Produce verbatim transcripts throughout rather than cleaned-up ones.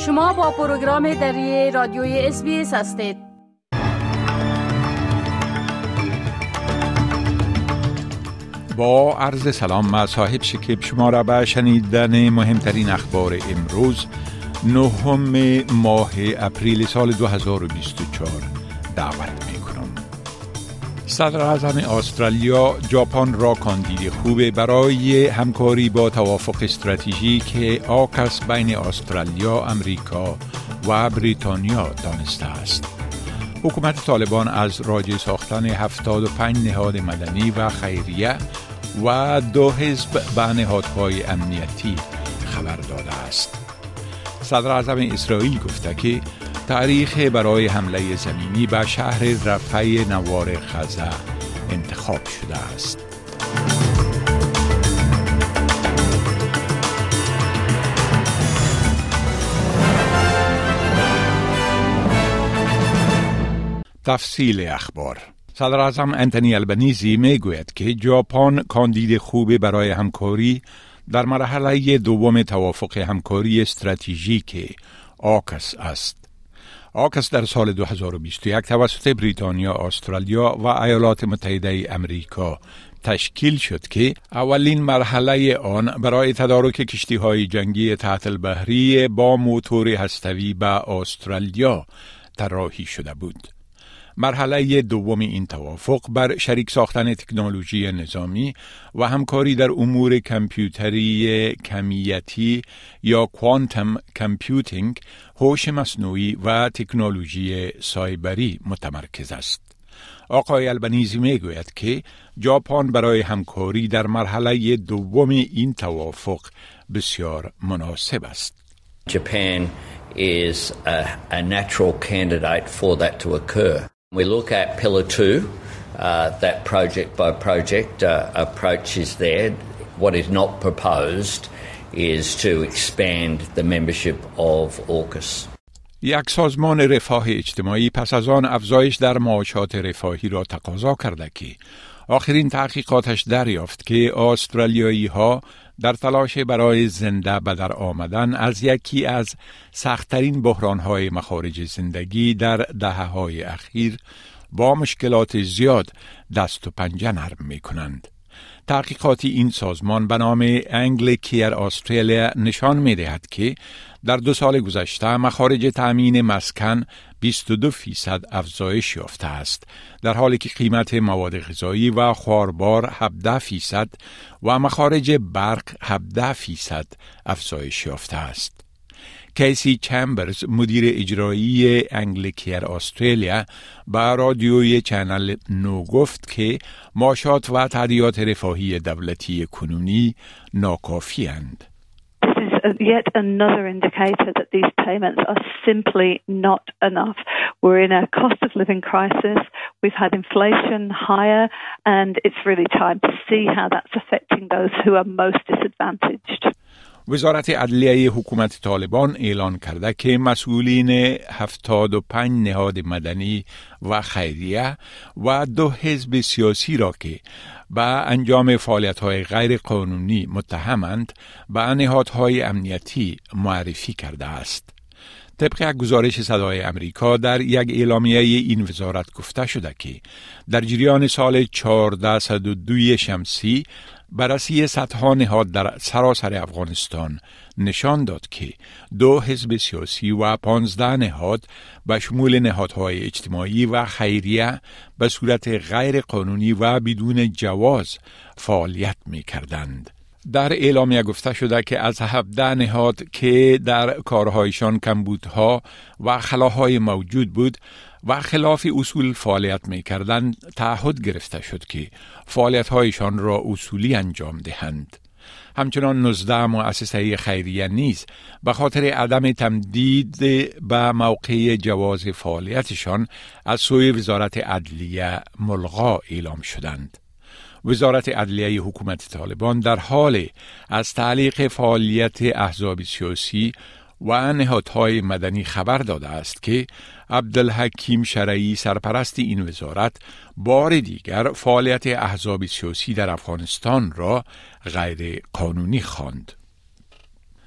شما با پروگرام دری رادیوی اس بی اس هستید. با عرض سلام، من صاحب شکیب شما را به شنیدن مهمترین اخبار امروز نهم ماه اپریل سال دو هزار و بیست و چهار دعوت می کنم. صدر اعظم استرالیا ژاپن را کاندید خوب برای همکاری با توافق استراتژیک آکاس بین استرالیا، امریکا و بریتانیا دانسته است. حکومت طالبان از راجع ساختن هفتاد و پنج نهاد مدنی و خیریه و دو حزب به نهادهای امنیتی خبر داده است. صدر اعظم اسرائیل گفته که تاریخ برای حمله زمینی به شهر رفح نوار غزه انتخاب شده است. تفصیل اخبار. صدر اعظم انتونی البنیزی می گوید که ژاپن کاندید خوب برای همکاری در مرحله دوم توافق همکاری استراتژیک آکاس است. آکاس در سال دو هزار و بیست و یک توسط بریتانیا، استرالیا و ایالات متحده امریکا تشکیل شد که اولین مرحله آن برای تدارک کشتی‌های جنگی تحت البحری با موتور هسته‌ای به استرالیا طراحی شده بود. مرحله دوم این توافق بر شریک ساختن تکنولوژی نظامی و همکاری در امور کامپیوتری کمیتی یا کوانتم کامپیوتینگ، هوش مصنوعی و تکنولوژی سایبری متمرکز است. آقای البنیزی میگوید که ژاپن برای همکاری در مرحله دوم این توافق بسیار مناسب است. Japan is a, a natural candidate for that to occur. We look at Pillar two, uh, that project by project uh, approach is there. What is not proposed is to expand the membership of AUKUS. یک سازمان رفاه اجتماعی پس از آن افزایش در معاشات رفاهی را تقاضا کرده که آخرین تحقیقاتش دریافت که استرالیایی ها در تلاش برای زنده به در آمدن از یکی از سخت‌ترین بحران‌های مخارج زندگی در دهه‌های اخیر با مشکلات زیاد دست و پنجه نرم می‌کنند. تحقیقات این سازمان به نام انگل کیر استرالیا نشان می‌دهد که در دو سال گذشته مخارج تأمین مسکن بیست و دو فیصد افزایش یافته است، در حالی که قیمت مواد غذایی و خواربار هفده فیصد و مخارج برق هفده فیصد افزایش یافته است. کیسی چمبرز، مدیر اجرایی انگل کیر استرالیا، به رادیوی چنل نو گفت که معاشات و تادیات رفاهی دولتی کنونی ناکافی اند. Yet another indicator that these payments are simply not enough. We're in a cost of living crisis. We've had inflation higher, and it's really time to see how that's affecting those who are most disadvantaged. وزارت عدلیه حکومت طالبان اعلان کرده که مسئولین هفتاد و پنج نهاد مدنی و خیریه و دو حزب سیاسی را که به انجام فعالیت‌های غیر قانونی متهمند به نهادهای امنیتی معرفی کرده است. طبق گزارش صدای امریکا در یک اعلامیه این وزارت گفته شده که در جریان سال چهارصد و دو شمسی بررسی صدها نهاد در سراسر افغانستان نشان داد که دو حزب سیاسی و پانزده نهاد به شمول نهادهای اجتماعی و خیریه به صورت غیر قانونی و بدون جواز فعالیت می کردند. در اعلامیه گفته شده که از هفده نهاد که در کارهایشان کمبودها و خلاهای موجود بود و خلاف اصول فعالیت می کردند، تعهد گرفته شد که فعالیت‌هایشان را اصولی انجام دهند. همچنان نوزده مؤسسه خیریه نیز به خاطر عدم تمدید به موقع جواز فعالیتشان از سوی وزارت عدلیه ملغا اعلام شدند. وزارت عدلیه حکومت طالبان در حال از تعلیق فعالیت احزاب سیاسی و نهادهای مدنی خبر داده است که عبدالحکیم شرعی، سرپرست این وزارت، بار دیگر فعالیت احزاب سیاسی در افغانستان را غیر قانونی خواند.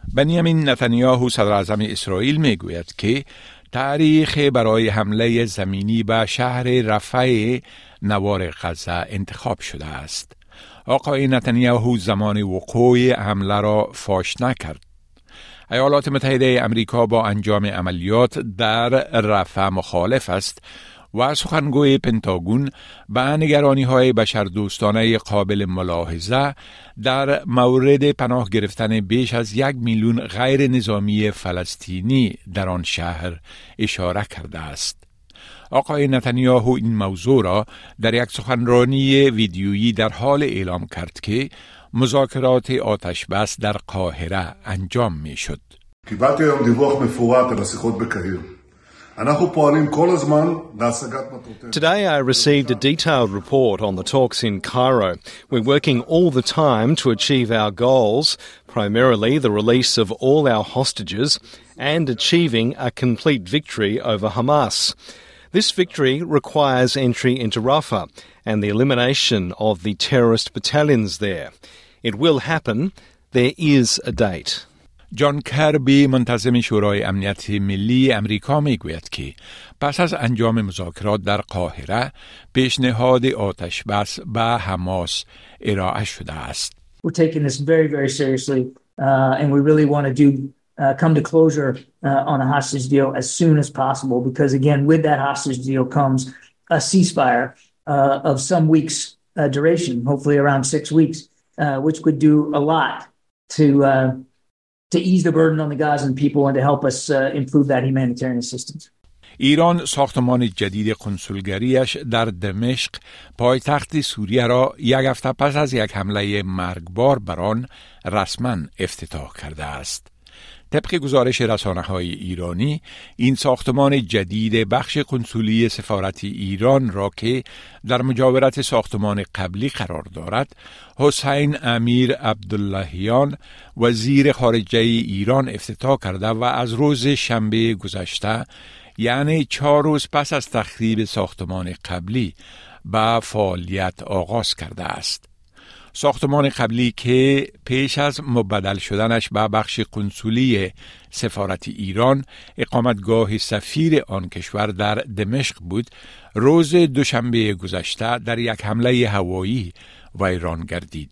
بنیامین نتانیاهو صدر اعظم اسرائیل می گوید که تاریخ برای حمله زمینی به شهر رفح نوار غزه انتخاب شده است. آقای نتانیاهو زمان وقوع حمله را فاش نکرد. ایالات متحده امریکا با انجام عملیات در رفح مخالف است و سخنگوی پنتاگون به نگرانی‌های بشردوستانه قابل ملاحظه در مورد پناه گرفتن بیش از یک میلیون غیر نظامی فلسطینی در آن شهر اشاره کرده است. آقای نتانیاهو این موضوع را در یک سخنرانی ویدیویی در حال اعلام کرد که مذاکرات آتش بس در قاهره انجام می شد. קיבלתי היום דיווח מפורט על השיחות בקהיר. אנחנו פועלים כל הזמן להשגת מטרותינו. Today I received a detailed report on the talks in Cairo. We're working all the time to achieve our goals, primarily the release of all our hostages and achieving a complete victory over Hamas. This victory requires entry into Rafah and the elimination of the terrorist battalions there. It will happen. There is a date. جان کربی منتظم شورای امنیت ملی امریکا می گوید که پس از انجام مذاکرات در قاهره پیشنهاد آتش بس به حماس ارائه شده است. We're taking this very very seriously uh, and we really want to do uh, come to closure uh, on a hostage deal as soon as possible because again with that hostage deal comes a ceasefire uh, of some weeks uh, duration, hopefully around six weeks, uh, which could do a lot to uh, to ease the burden on the Gazan people and to help us uh, improve that humanitarian assistance. ایران ساختمان جدید کنسولگریش در دمشق پایتخت سوریه را یک هفته پس از یک حمله مرگبار بر آن رسما افتتاح کرده است. طبق گزارش رسانه‌های ایرانی، این ساختمان جدید بخش کنسولی سفارت ایران را که در مجاورت ساختمان قبلی قرار دارد، حسین امیر عبداللهیان وزیر خارجه ایران افتتاح کرده و از روز شنبه گذشته، یعنی چهار روز پس از تخریب ساختمان قبلی، به فعالیت آغاز کرده است. ساختمان قبلی که پیش از مبدل شدنش به بخش کنسولی سفارت ایران اقامتگاه سفیر آن کشور در دمشق بود، روز دوشنبه گذشته در یک حمله هوایی ویران گردید.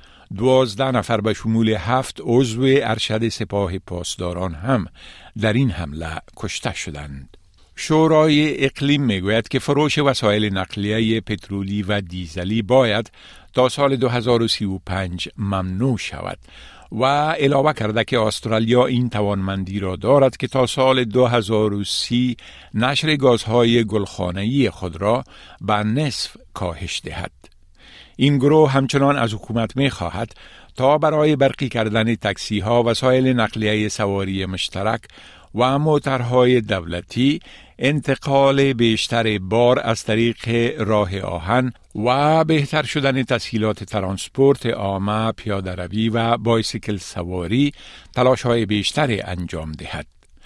دوازده نفر به شمول هفت عضو ارشد سپاه پاسداران هم در این حمله کشته شدند. شورای اقلیم میگوید که فروش وسایل نقلیه پترولی و دیزلی باید تا سال دو هزار و سی و پنج ممنوع شود و علاوه کرده که استرالیا این توانمندی را دارد که تا سال دو هزار و سی نشر گازهای گلخانه‌ای خود را به نصف کاهش دهد. این گروه همچنان از حکومت می خواهد تا برای برقی کردن تاکسی ها، وسایل نقلیه سواری مشترک و موترهای دولتی انتقال بیشتر بار از طریق راه آهن و بهتر شدن تسهیلات ترانسپورت عامه، پیاده روی و بایسیکل سواری تلاش‌های بیشتری انجام دهد.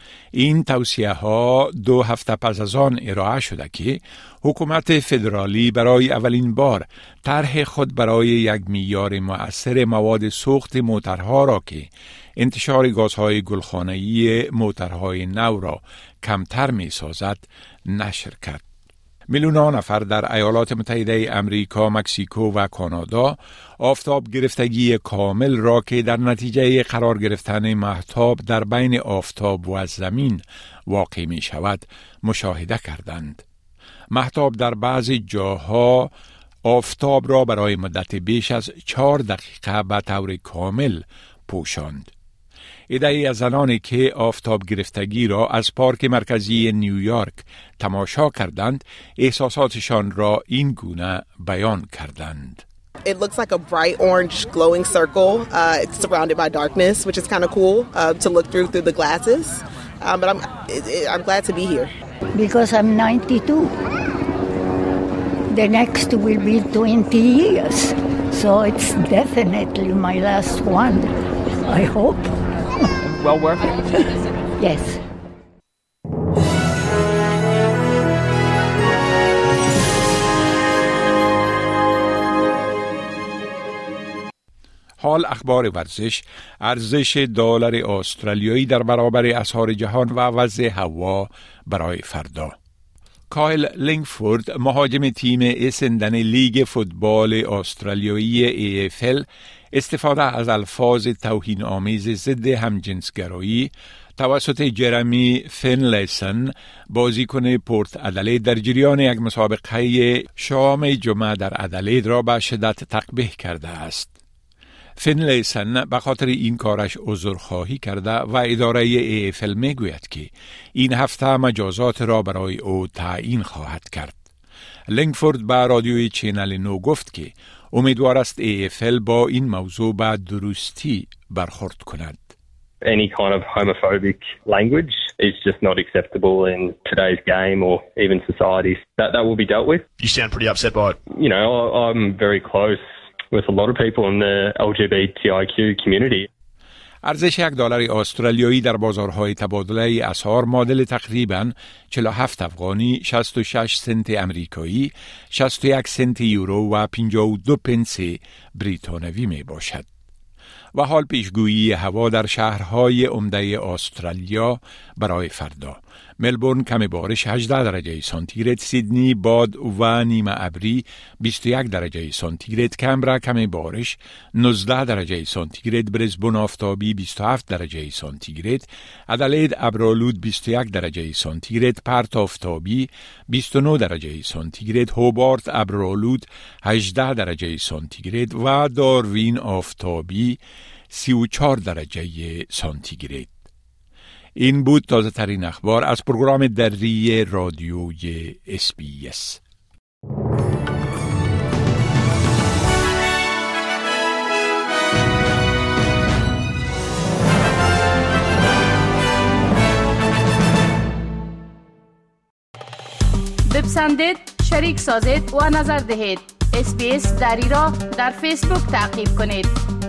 این توصیه ها دو هفته پس از آن ارائه شده که حکومت فدرالی برای اولین بار طرح خود برای یک معیار مؤثر مواد سوخت موترها را که انتشار گازهای گلخانه‌ای موترهای نو را کمتر می سازد نشر کرد. میلیون‌ها نفر در ایالات متحده امریکا، مکزیکو و کانادا آفتاب گرفتگی کامل را که در نتیجه قرار گرفتن مهتاب در بین آفتاب و زمین واقع می شود مشاهده کردند. مهتاب در بعضی جاها آفتاب را برای مدت بیش از چهار دقیقه به طور کامل پوشاند. عده‌ای از زنانی که آفتاب گرفتگی را از پارک مرکزی نیویورک تماشا کردند، احساساتشان را این گونه بیان کردند. It looks like a bright orange glowing circle. Uh, it's surrounded by darkness, which is kind of cool uh, to look through through the glasses. Um, but I'm it, it, I'm glad to be here. Because I'm ninety-two. The next will be twenty years. So it's definitely my last one. I hope. Well worth it. Yes. حال اخبار ورزش، ارزش دلار استرالیایی در برابر اسعار جهان و وضع هوا برای فردا. کایل لینگفورد مهاجم تیم اسندن لیگ فوتبال استرالیایی ای اف ال استفاده از الفاظ توهین آمیز ضد همجنسگرایی توسط جرمی فینلیسن بازیکن پورت ادلید در جریان یک مسابقه شام جمعه در ادلید را به شدت تقبیح کرده است. فینلیسن به خاطر این کارش عذرخواهی کرده و اداره ای اف ال می گوید که این هفته مجازات را برای او تعیین خواهد کرد. لینگفورد به رادیوی چینل نو گفت که امیدوار است ای اف ال با این موضوع به درستی برخورد کند. Any kind of homophobic language is just not acceptable in today's game or even society. That that will be dealt with. You sound pretty upset by it. You know, I, I'm very close with a lot of people in the L G B T I Q community. ارزش یک دلار استرالیایی در بازارهای تبادله اسعار معادل تقریباً چهل و هفت افغانی، شصت و شش سنت امریکایی، شصت و یک سنت یورو و پنجاه و دو پنس بریتانوی می باشد. و حال پیشگویی هوا در شهرهای عمده استرالیا برای فردا: ملبورن کم بارش هجده درجه سانتیگراد، سیدنی باد و نیمه ابری بیست و یک درجه سانتیگراد، کمبرا کم بارش نوزده درجه سانتیگراد، برزبون آفتابی بیست و هفت درجه سانتیگراد، ادلید ابرآلود بیست و یک درجه سانتیگراد، پرت آفتابی بیست و نه درجه سانتیگراد، هوبارت ابرآلود هجده درجه سانتیگراد و داروین آفتابی سی و چهار درجه سانتیگراد. این بود تازه ترین اخبار از پروگرام دری رادیوی اس بی اس. بپسندید، شریک سازید و نظر دهید. اس بی اس دری را در فیسبوک تعقیب کنید.